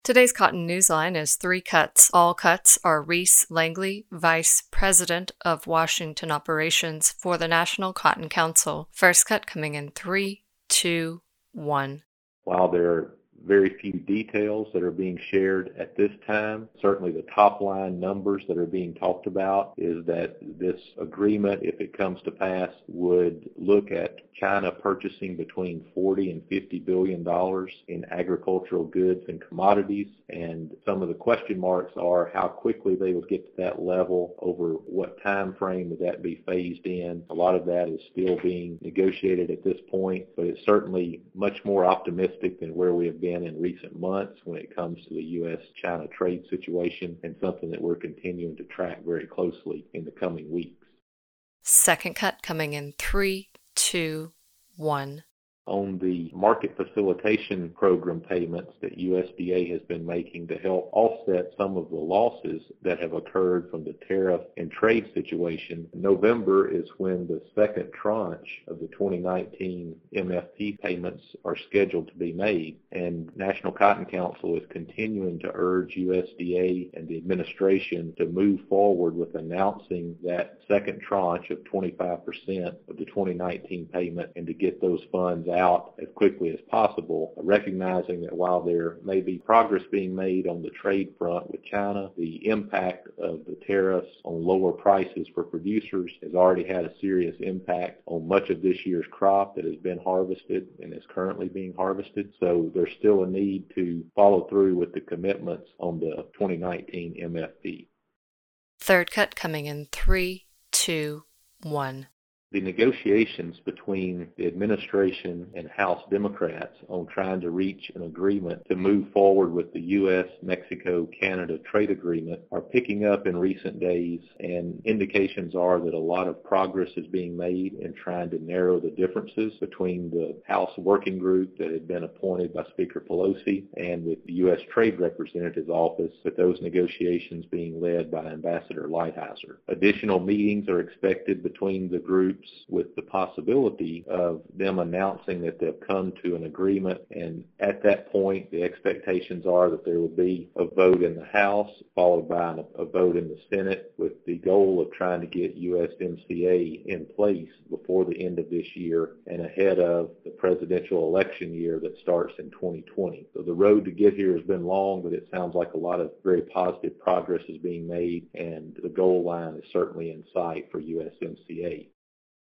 Today's Cotton Newsline is three cuts. All cuts are Reese Langley, Vice President of Washington Operations for the National Cotton Council. First cut coming in 3, 2, 1. While there are very few details that are being shared at this time, certainly the top line numbers that are being talked about is that this agreement, if it comes to pass, would look at China purchasing between $40 and $50 billion in agricultural goods and commodities. And some of the question marks are how quickly they would get to that level, over what time frame would that be phased in. A lot of that is still being negotiated at this point, but it's certainly much more optimistic than where we have been in recent months when it comes to the U.S.-China trade situation, and something that we're continuing to track very closely in the coming weeks. Second cut coming in 3, 2, 1. On the market facilitation program payments that USDA has been making to help offset some of the losses that have occurred from the tariff and trade situation, November is when the second tranche of the 2019 MFP payments are scheduled to be made. And National Cotton Council is continuing to urge USDA and the administration to move forward with announcing that second tranche of 25% of the 2019 payment, and to get those funds out as quickly as possible, recognizing that while there may be progress being made on the trade front with China, the impact of the tariffs on lower prices for producers has already had a serious impact on much of this year's crop that has been harvested and is currently being harvested. So there's still a need to follow through with the commitments on the 2019 MFP. Third cut coming in 3, 2, 1. The negotiations between the administration and House Democrats on trying to reach an agreement to move forward with the U.S., Mexico, Canada trade agreement are picking up in recent days, and indications are that a lot of progress is being made in trying to narrow the differences between the House working group that had been appointed by Speaker Pelosi and with the U.S. Trade Representative's office, with those negotiations being led by Ambassador Lighthizer. Additional meetings are expected between the groups, with the possibility of them announcing that they've come to an agreement, and at that point the expectations are that there will be a vote in the House followed by a vote in the Senate, with the goal of trying to get USMCA in place before the end of this year and ahead of the presidential election year that starts in 2020. So the road to get here has been long, but it sounds like a lot of very positive progress is being made, and the goal line is certainly in sight for USMCA.